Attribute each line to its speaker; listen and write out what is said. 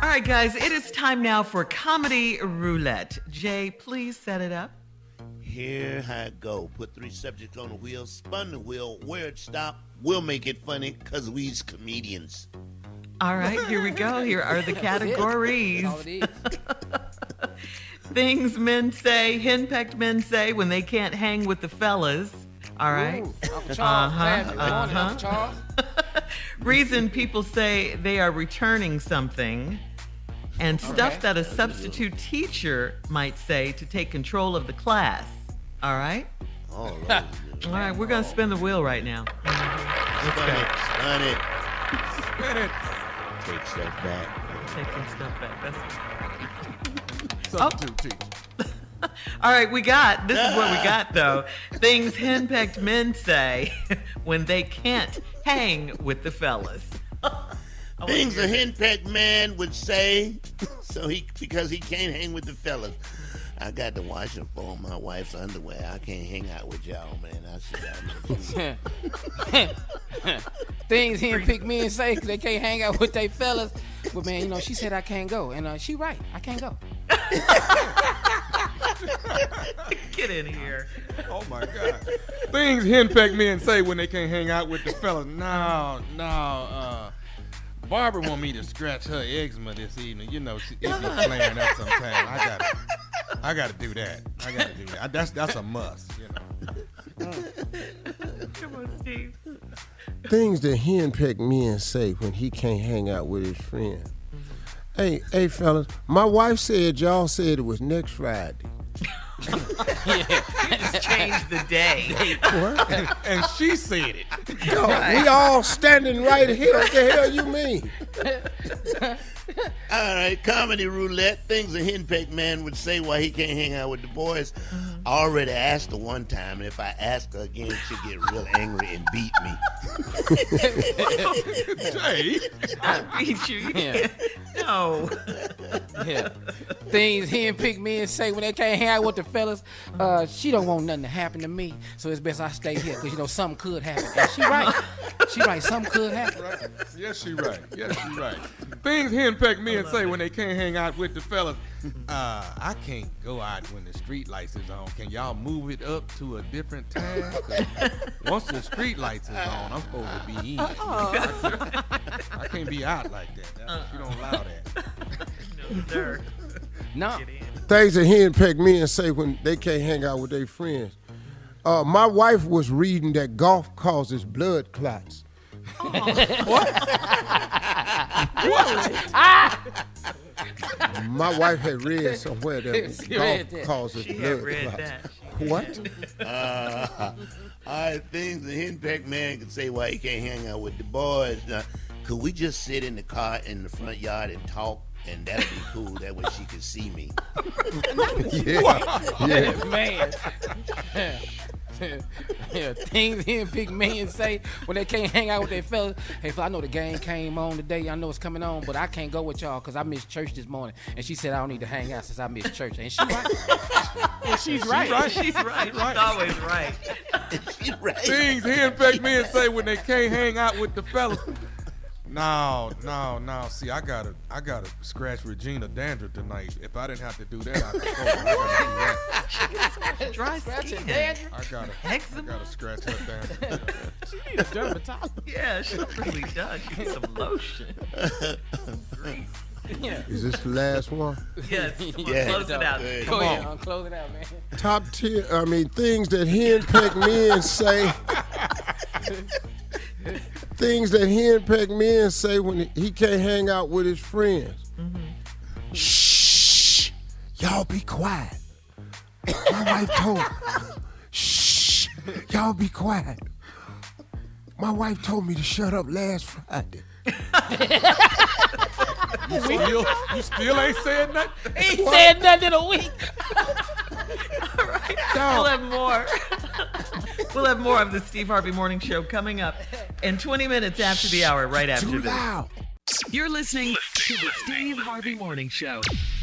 Speaker 1: All right, guys, it is time now for Comedy Roulette. Jay, please set it up.
Speaker 2: Here I go. Put 3 subjects on the wheel, spun the wheel. Where it stop, we'll make it funny because we's comedians.
Speaker 1: All right, here we go. Here are the categories.
Speaker 3: That's all it is.
Speaker 1: Things men say, henpecked men say when they can't hang with the fellas. All right.
Speaker 3: Ooh, Uncle Charles. Good morning, Uncle Charles.
Speaker 1: Reason people say they are returning something. And stuff that a substitute teacher might say to take control of the class. All right?
Speaker 2: All
Speaker 1: right, we're going to spin the wheel right now.
Speaker 2: Spin it.
Speaker 4: Spin it.
Speaker 2: Take stuff back.
Speaker 1: Taking stuff back. That's
Speaker 4: Substitute teacher.
Speaker 1: all right, this is what we got, though. Things henpecked men say when they can't hang with the fellas.
Speaker 2: Things a henpecked man would say, because he can't hang with the fellas. I got to wash and fold my wife's underwear. I can't hang out with y'all, man.
Speaker 3: Things henpecked men say they can't hang out with they fellas. But man, she said I can't go, and she right. I can't go.
Speaker 1: Get in here.
Speaker 4: Oh my God. Things henpecked men say when they can't hang out with the fellas. No. Barbara want me to scratch her eczema this evening. It be flaring up sometime. I gotta do that. That's a must.
Speaker 1: Come on, Steve.
Speaker 5: Things that henpecked men say when he can't hang out with his friends. Hey, fellas, my wife said y'all said it was next Friday.
Speaker 1: Just change the day.
Speaker 5: What?
Speaker 4: And she said it.
Speaker 5: Yo, we all standing right here. What the hell you mean?
Speaker 2: All right, comedy roulette. Things a henpecked man would say why he can't hang out with the boys. I already asked her one time, and if I ask her again, she'll get real angry and beat me.
Speaker 4: Jay.
Speaker 1: I beat you.
Speaker 3: Yeah.
Speaker 1: No.
Speaker 3: Yeah. Things henpecked men say when they can't hang out with the fellas. She don't want nothing to happen to me, so it's best I stay here because something could happen. And she right. Something could happen.
Speaker 4: Right. Yes, she right. Things henpecked men say when they can't hang out with the fellas. I can't go out when the street lights is on. Can y'all move it up to a different time? Once the street lights is on, I'm supposed to be in. I can't be out like that. You don't allow that.
Speaker 1: No, sir.
Speaker 3: No.
Speaker 5: Things that henpecked men say when they can't hang out with their friends. My wife was reading that golf causes blood clots.
Speaker 4: What?
Speaker 5: My wife had read somewhere that golf causes blood clots. What?
Speaker 2: All right, things the henpecked man could say why he can't hang out with the boys. Now, could we just sit in the car in the front yard and talk? And that'd be cool. That way she could see me.
Speaker 5: Yeah.
Speaker 3: Man. Yeah, things henpecked men say when they can't hang out with their fellas. Hey, I know the game came on today. I know it's coming on, but I can't go with y'all because I missed church this morning. And she said I don't need to hang out since I missed church. And she right.
Speaker 1: Yeah, she's right. She's always right.
Speaker 2: She's right.
Speaker 4: Things henpecked men say when they can't hang out with the fellas. No. See, I gotta scratch Regina Dandruff tonight. If I didn't have to do that, I gotta
Speaker 1: Dry skin.
Speaker 4: I gotta scratch her dandruff.
Speaker 3: She need a dermatologist.
Speaker 1: Yeah, she really does. She needs some lotion. Some grease.
Speaker 3: Yeah.
Speaker 5: Is this the last one?
Speaker 1: Yes. Come on,
Speaker 2: Yeah.
Speaker 1: close it out.
Speaker 3: Go ahead, close it out, man.
Speaker 5: Top 10, things that henpecked men say. Things that henpecked men say when he can't hang out with his friends. Shh, y'all be quiet. My wife told me, shh, y'all be quiet. My wife told me to shut up last Friday.
Speaker 4: You still ain't said nothing?
Speaker 3: He said nothing in a week.
Speaker 1: All right. We'll have more. We'll have more of the Steve Harvey Morning Show coming up in 20 minutes after the hour, right after
Speaker 5: Too
Speaker 1: this.
Speaker 5: loud.
Speaker 6: You're listening to the Steve Harvey Morning Show.